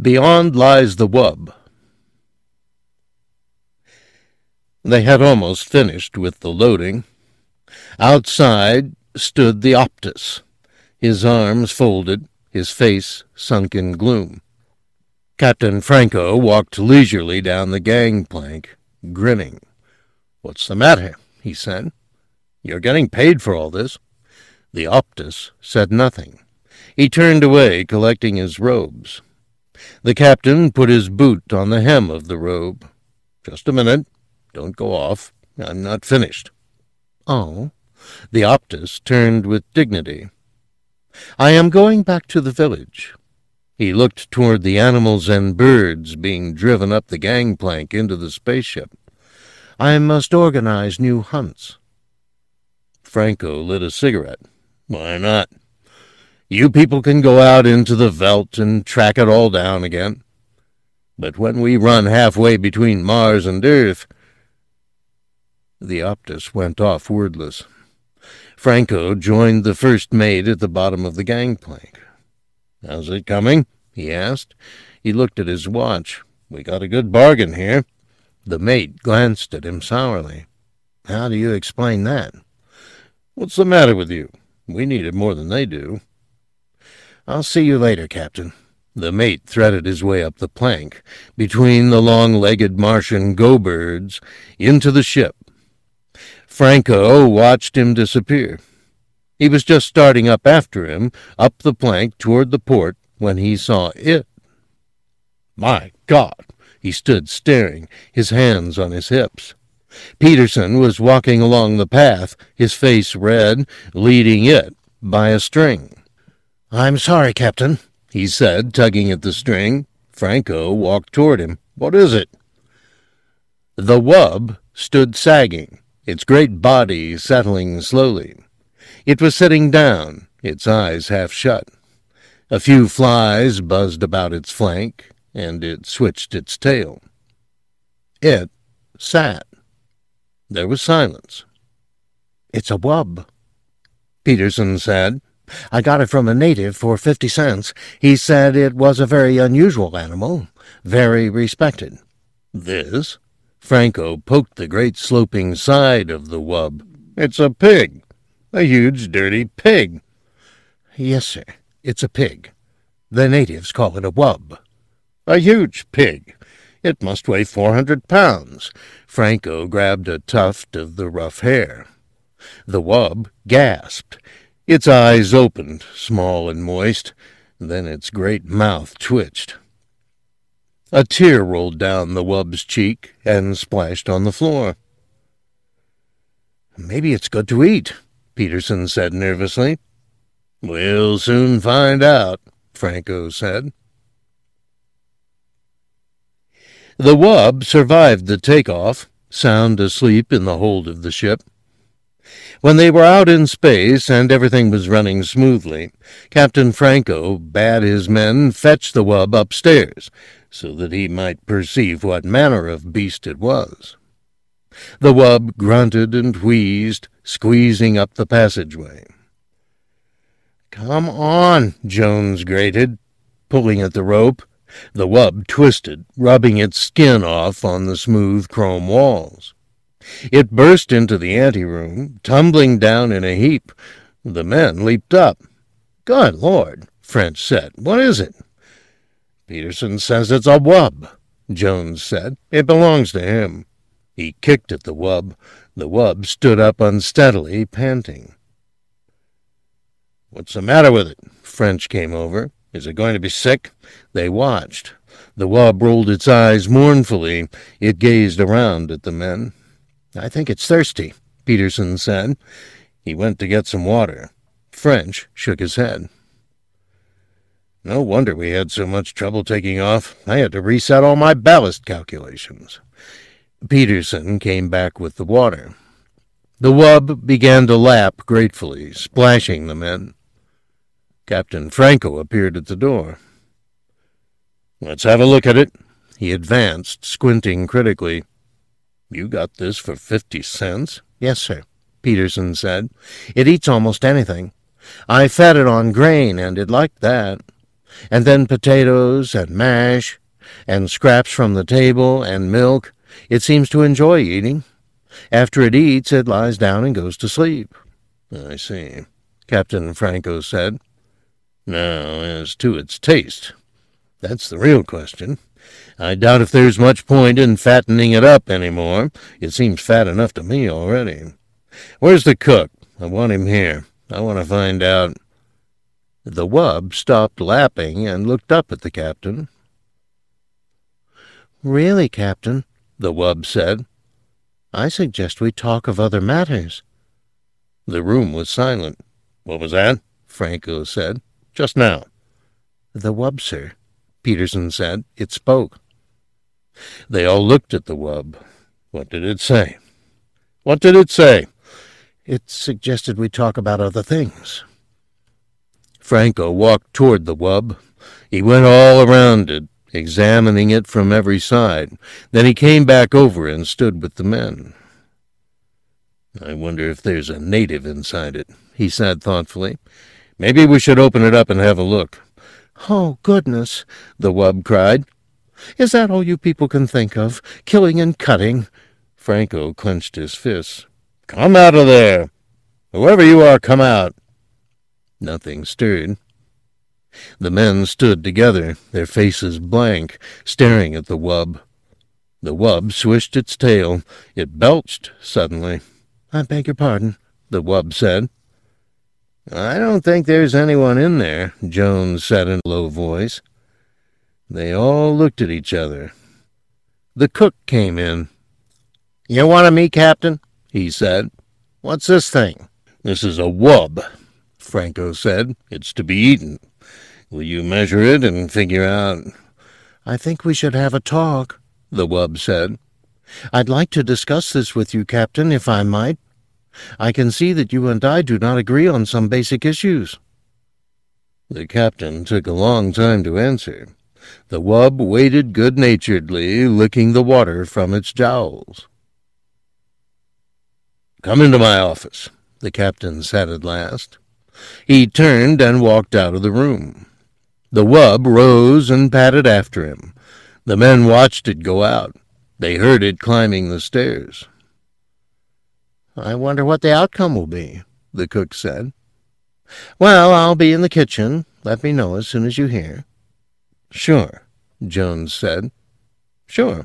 Beyond lies the wub. They had almost finished with the loading. Outside stood the Optus, his arms folded, his face sunk in gloom. Captain Franco walked leisurely down the gangplank, grinning. "What's the matter?" he said. "You're getting paid for all this." The Optus said nothing. He turned away, collecting his robes. The captain put his boot on the hem of the robe. "Just a minute. Don't go off. I'm not finished." "Oh." The Optus turned with dignity. "I am going back to the village." He looked toward the animals and birds being driven up the gangplank into the spaceship. "I must organize new hunts." Franco lit a cigarette. "Why not? You people can go out into the veldt and track it all down again. But when we run halfway between Mars and Earth—" The Optus went off wordless. Franco joined the first mate at the bottom of the gangplank. "How's it coming?" he asked. He looked at his watch. "We got a good bargain here." The mate glanced at him sourly. "How do you explain that?" "What's the matter with you? We need it more than they do." "I'll see you later, Captain." The mate threaded his way up the plank, between the long-legged Martian go-birds, into the ship. Franco watched him disappear. He was just starting up after him, up the plank toward the port, when he saw it. My God! He stood staring, his hands on his hips. Peterson was walking along the path, his face red, leading it by a string. "I'm sorry, Captain," he said, tugging at the string. Franco walked toward him. "What is it?" The wub stood sagging, its great body settling slowly. It was sitting down, its eyes half shut. A few flies buzzed about its flank, and it switched its tail. It sat. There was silence. "It's a wub," Peterson said. "I got it from a native for 50 cents. He said it was a very unusual animal, very respected." "This?" Franco poked the great sloping side of the wub. "It's a pig. A huge, dirty pig." "Yes, sir. It's a pig. The natives call it a wub." "A huge pig. It must weigh 400 pounds. Franco grabbed a tuft of the rough hair. The wub gasped. Its eyes opened, small and moist. Then its great mouth twitched. A tear rolled down the wub's cheek and splashed on the floor. "Maybe it's good to eat," Peterson said nervously. "We'll soon find out," Franco said. The wub survived the takeoff, sound asleep in the hold of the ship. When they were out in space and everything was running smoothly, Captain Franco bade his men fetch the wub upstairs, so that he might perceive what manner of beast it was. The wub grunted and wheezed, squeezing up the passageway. "Come on," Jones grated, pulling at the rope. The wub twisted, rubbing its skin off on the smooth chrome walls. It burst into the anteroom, tumbling down in a heap. The men leaped up. "Good Lord," French said. "What is it?" "Peterson says it's a wub," Jones said. "It belongs to him." He kicked at the wub. The wub stood up unsteadily, panting. "What's the matter with it?" French came over. "Is it going to be sick?" They watched. The wub rolled its eyes mournfully. It gazed around at the men. "I think it's thirsty," Peterson said. He went to get some water. French shook his head. "No wonder we had so much trouble taking off. I had to reset all my ballast calculations." Peterson came back with the water. The wub began to lap gratefully, splashing the men. Captain Franco appeared at the door. "Let's have a look at it." He advanced, squinting critically. "You got this for 50 cents? "Yes, sir," Peterson said. "It eats almost anything. I fed it on grain, and it liked that. And then potatoes and mash and scraps from the table and milk. It seems to enjoy eating. After it eats, it lies down and goes to sleep." "I see," Captain Franco said. "Now, as to its taste, that's the real question. I doubt if there's much point in fattening it up any more. It seems fat enough to me already. Where's the cook? I want him here. I want to find out." The wub stopped lapping and looked up at the captain. "Really, Captain," the wub said, "I suggest we talk of other matters." The room was silent. "What was that?" Franco said. "Just now." "The wub, sir," Peterson said. "It spoke." They all looked at the wub. "What did it say?" "What did it say?" "It suggested we talk about other things." Franco walked toward the wub. He went all around it, examining it from every side. Then he came back over and stood with the men. "I wonder if there's a native inside it," he said thoughtfully. "Maybe we should open it up and have a look." "Oh, goodness," the wub cried. "Is that all you people can think of? Killing and cutting?" Franco clenched his fists. "Come out of there! Whoever you are, come out!" Nothing stirred. The men stood together, their faces blank, staring at the wub. The wub swished its tail. It belched suddenly. "I beg your pardon," the wub said. "I don't think there's anyone in there," Jones said in a low voice. They all looked at each other. The cook came in. "You wanted me, Captain?" he said. "What's this thing?" "This is a wub," Franco said. "It's to be eaten. Will you measure it and figure out—" "I think we should have a talk," the wub said. "I'd like to discuss this with you, Captain, if I might. I can see that you and I do not agree on some basic issues." The captain took a long time to answer. The wub waited good-naturedly, licking the water from its jowls. "Come into my office," the captain said at last. He turned and walked out of the room. The wub rose and padded after him. The men watched it go out. They heard it climbing the stairs. "I wonder what the outcome will be," the cook said. "Well, I'll be in the kitchen. Let me know as soon as you hear." "Sure," Jones said. "Sure."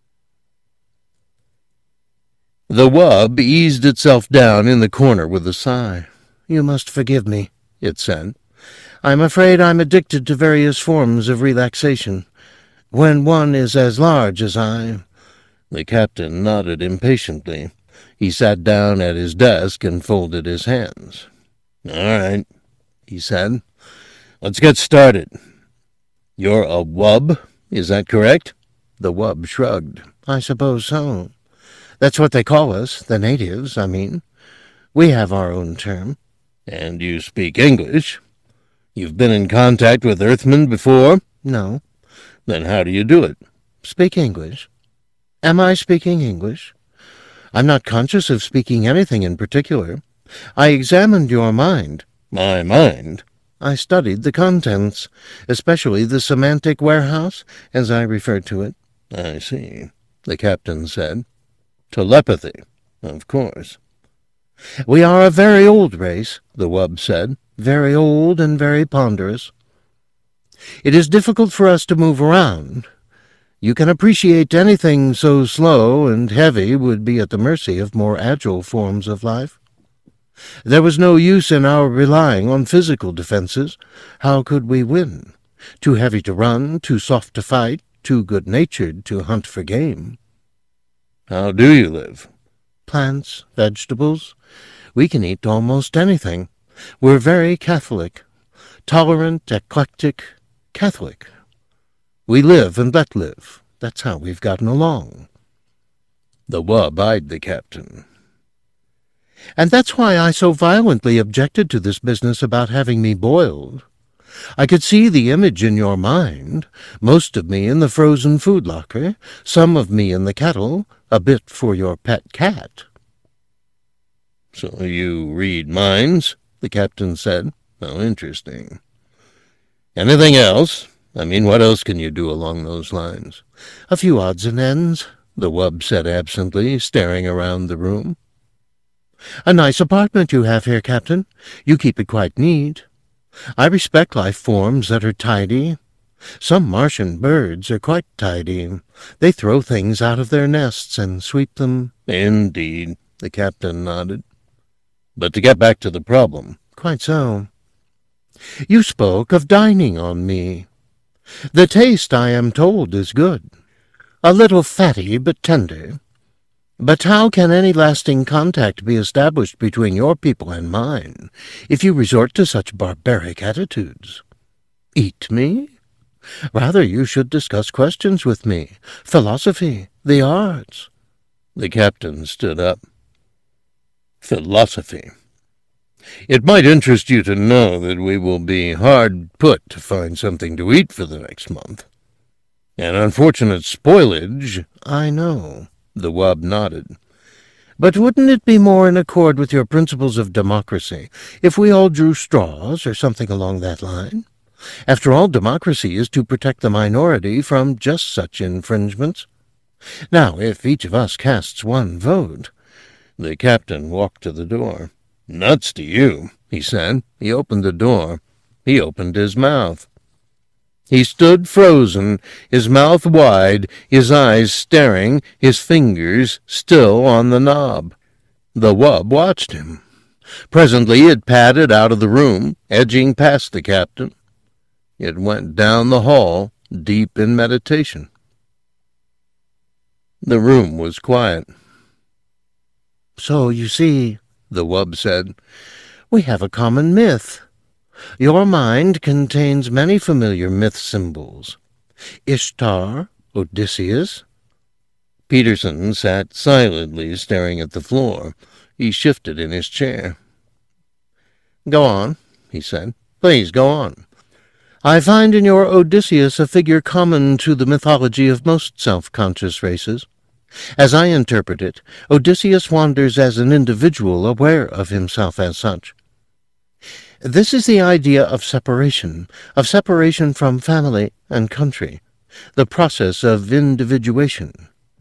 The wub eased itself down in the corner with a sigh. "You must forgive me," it said. "I'm afraid I'm addicted to various forms of relaxation. When one is as large as I—" The captain nodded impatiently. He sat down at his desk and folded his hands. "All right," he said. "Let's get started. You're a wub, is that correct?" The wub shrugged. "I suppose so. That's what they call us, the natives, I mean. We have our own term." "And you speak English? You've been in contact with Earthmen before?" "No." "Then how do you do it?" "Speak English." "Am I speaking English?" "I'm not conscious of speaking anything in particular. I examined your mind." "My mind?" "I studied the contents, especially the semantic warehouse, as I referred to it." "I see," the captain said. "Telepathy, of course." "We are a very old race," the wub said. "Very old and very ponderous. It is difficult for us to move around. You can appreciate anything so slow and heavy would be at the mercy of more agile forms of life. There was no use in our relying on physical defenses. How could we win? Too heavy to run, too soft to fight, too good-natured to hunt for game." "How do you live?" "Plants, vegetables. We can eat almost anything. We're very Catholic. Tolerant, eclectic, Catholic. We live and let live. That's how we've gotten along." The wub eyed the captain. "And that's why I so violently objected to this business about having me boiled. I could see the image in your mind, most of me in the frozen food locker, some of me in the kettle, a bit for your pet cat." "So you read minds?" the captain said. "How interesting. Anything else? I mean, what else can you do along those lines? A few odds and ends, the wub said absently, staring around the room. A nice apartment you have here, Captain. You keep it quite neat. I respect life forms that are tidy. Some Martian birds are quite tidy. They throw things out of their nests and sweep them. Indeed, the captain nodded. But to get back to the problem. Quite so. You spoke of dining on me. The taste, I am told, is good. A little fatty, but tender. But how can any lasting contact be established between your people and mine if you resort to such barbaric attitudes? Eat me? Rather, you should discuss questions with me, philosophy, the arts. The captain stood up. Philosophy. It might interest you to know that we will be hard put to find something to eat for the next month. An unfortunate spoilage. I know. The wub nodded. But wouldn't it be more in accord with your principles of democracy if we all drew straws or something along that line? After all, democracy is to protect the minority from just such infringements. Now, if each of us casts one vote— The captain walked to the door. Nuts to you, he said. He opened the door. He opened his mouth. He stood frozen, his mouth wide, his eyes staring, his fingers still on the knob. The wub watched him. Presently it padded out of the room, edging past the captain. It went down the hall, deep in meditation. The room was quiet. So, you see, the wub said, we have a common myth. Your mind contains many familiar myth symbols. Ishtar, Odysseus. Peterson sat silently staring at the floor. He shifted in his chair. Go on, he said. Please, go on. I find in your Odysseus a figure common to the mythology of most self-conscious races. As I interpret it, Odysseus wanders as an individual aware of himself as such. This is the idea of separation from family and country, the process of individuation.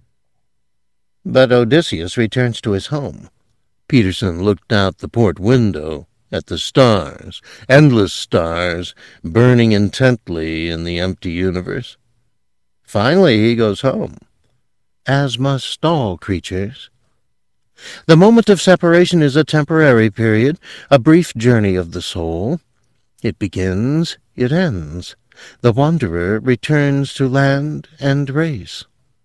But Odysseus returns to his home. Peterson looked out the port window at the stars, endless stars, burning intently in the empty universe. Finally he goes home. As must all creatures. The moment of separation is a temporary period, a brief journey of the soul. It begins, it ends. The wanderer returns to land and race.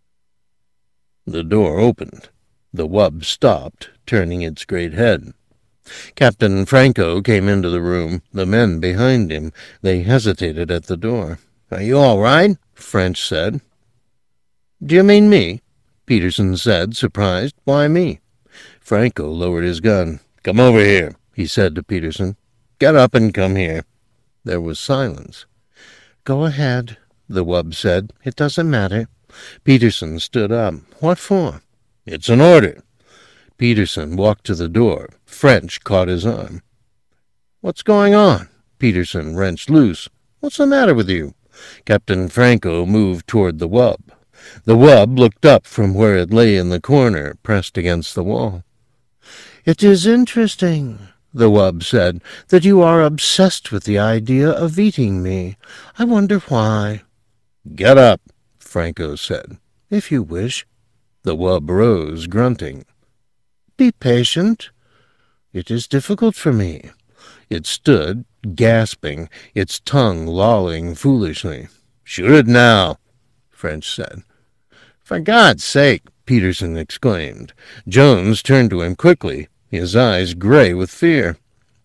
The door opened. The wub stopped, turning its great head. Captain Franco came into the room, the men behind him. They hesitated at the door. Are you all right? French said. Do you mean me? Peterson said, surprised. Why me? Franco lowered his gun. Come over here, he said to Peterson. Get up and come here. There was silence. Go ahead, the wub said. It doesn't matter. Peterson stood up. What for? It's an order. Peterson walked to the door. French caught his arm. What's going on? Peterson wrenched loose. What's the matter with you? Captain Franco moved toward the wub. The wub looked up from where it lay in the corner, pressed against the wall. It is interesting, the wub said, that you are obsessed with the idea of eating me. I wonder why. Get up, Franco said. If you wish. The wub rose, grunting. Be patient. It is difficult for me. It stood, gasping, its tongue lolling foolishly. Shoot it now, French said. For God's sake, Peterson exclaimed. Jones turned to him quickly, his eyes gray with fear.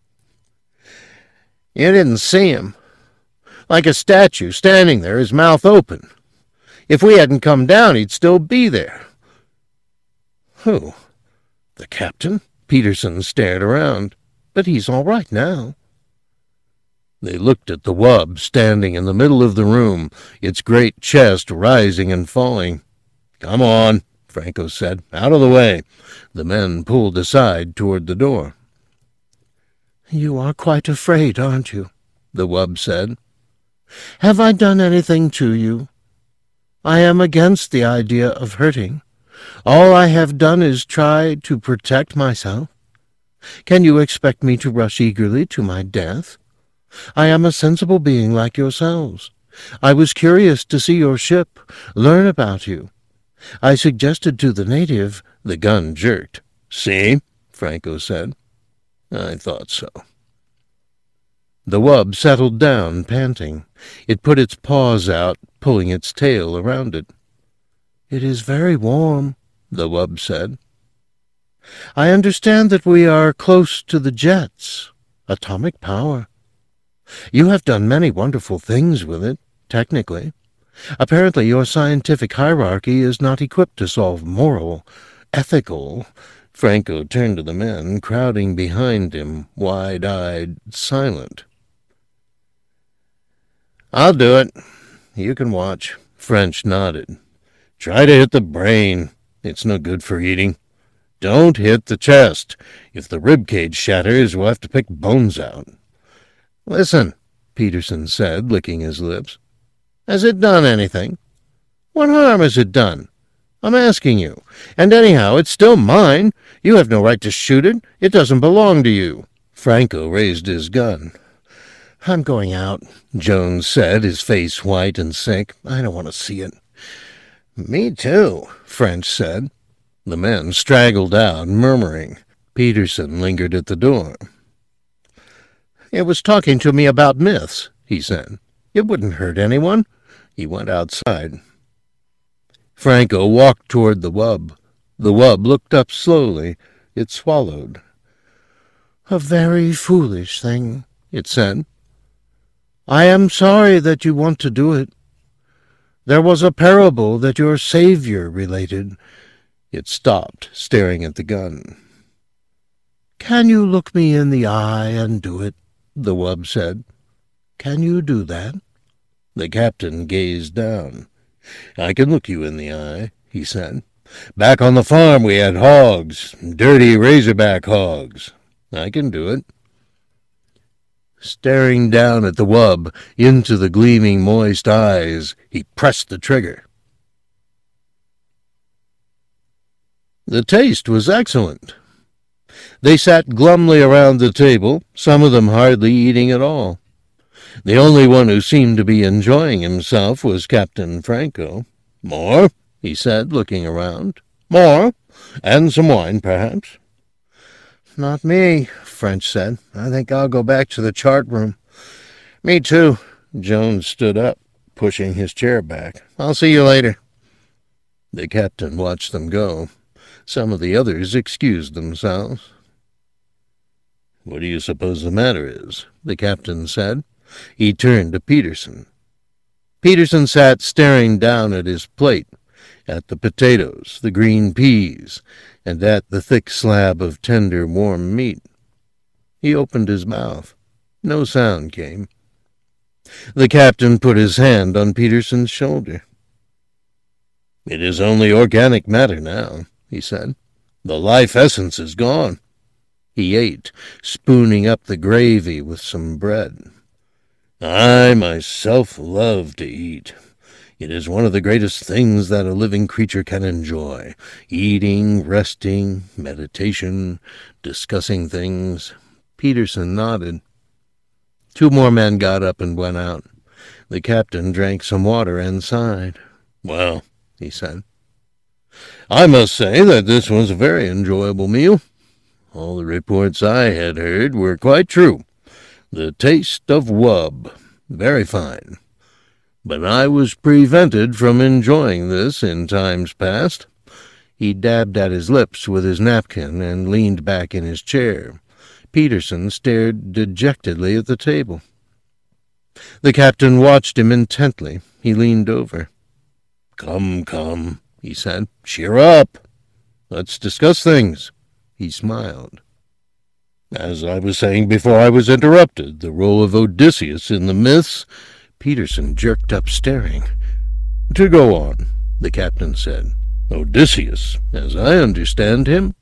You didn't see him. Like a statue, standing there, his mouth open. If we hadn't come down, he'd still be there. Who? The captain? Peterson stared around. But he's all right now. They looked at the wub standing in the middle of the room, its great chest rising and falling. Come on, Franco said. Out of the way. The men pulled aside toward the door. You are quite afraid, aren't you? The wub said. Have I done anything to you? I am against the idea of hurting. All I have done is try to protect myself. Can you expect me to rush eagerly to my death? I am a sensible being like yourselves. I was curious to see your ship, learn about you. I suggested to the native—" The gun jerked. "See?" Franco said. "I thought so." The wub settled down, panting. It put its paws out, pulling its tail around it. "It is very warm," the wub said. "I understand that we are close to the jets. Atomic power. You have done many wonderful things with it, technically. Apparently your scientific hierarchy is not equipped to solve moral, ethical—" Franco turned to the men, crowding behind him, wide-eyed, silent. "I'll do it. You can watch." French nodded. "Try to hit the brain. It's no good for eating. Don't hit the chest. If the rib cage shatters, we'll have to pick bones out." "Listen," Peterson said, licking his lips. "Has it done anything? What harm has it done? I'm asking you. And anyhow, it's still mine. You have no right to shoot it. It doesn't belong to you." Franco raised his gun. "I'm going out," Jones said, his face white and sick. "I don't want to see it." "Me too," French said. The men straggled out, murmuring. Peterson lingered at the door. "It was talking to me about myths," he said. "It wouldn't hurt anyone." He went outside. Franco walked toward the wub. The wub looked up slowly. It swallowed. "A very foolish thing," it said. "I am sorry that you want to do it. There was a parable that your Savior related." It stopped, staring at the gun. "Can you look me in the eye and do it?" the wub said. "Can you do that?" The captain gazed down. "I can look you in the eye," he said. "Back on the farm we had hogs, dirty razorback hogs. I can do it." Staring down at the wub, into the gleaming moist eyes, he pressed the trigger. The taste was excellent. They sat glumly around the table, some of them hardly eating at all. The only one who seemed to be enjoying himself was Captain Franco. "More?" he said, looking around. "More? And some wine, perhaps?" "Not me," French said. "I think I'll go back to the chart room." "Me too." Jones stood up, pushing his chair back. "I'll see you later." The captain watched them go. Some of the others excused themselves. "What do you suppose the matter is?" the captain said. He turned to Peterson. Peterson sat staring down at his plate, at the potatoes, the green peas, and at the thick slab of tender, warm meat. He opened his mouth. No sound came. The captain put his hand on Peterson's shoulder. "It is only organic matter now," he said. "The life essence is gone." He ate, spooning up the gravy with some bread. "I myself love to eat. It is one of the greatest things that a living creature can enjoy. Eating, resting, meditation, discussing things." Peterson nodded. Two more men got up and went out. The captain drank some water and sighed. "Well," he said, "I must say that this was a very enjoyable meal. All the reports I had heard were quite true. The taste of wub, very fine. But I was prevented from enjoying this in times past." He dabbed at his lips with his napkin and leaned back in his chair. Peterson stared dejectedly at the table. The captain watched him intently. He leaned over. "Come, come," he said. "Cheer up. Let's discuss things." He smiled. "As I was saying before I was interrupted, the role of Odysseus in the myths—" Peterson jerked up, staring. "To go on," the captain said. "Odysseus, as I understand him,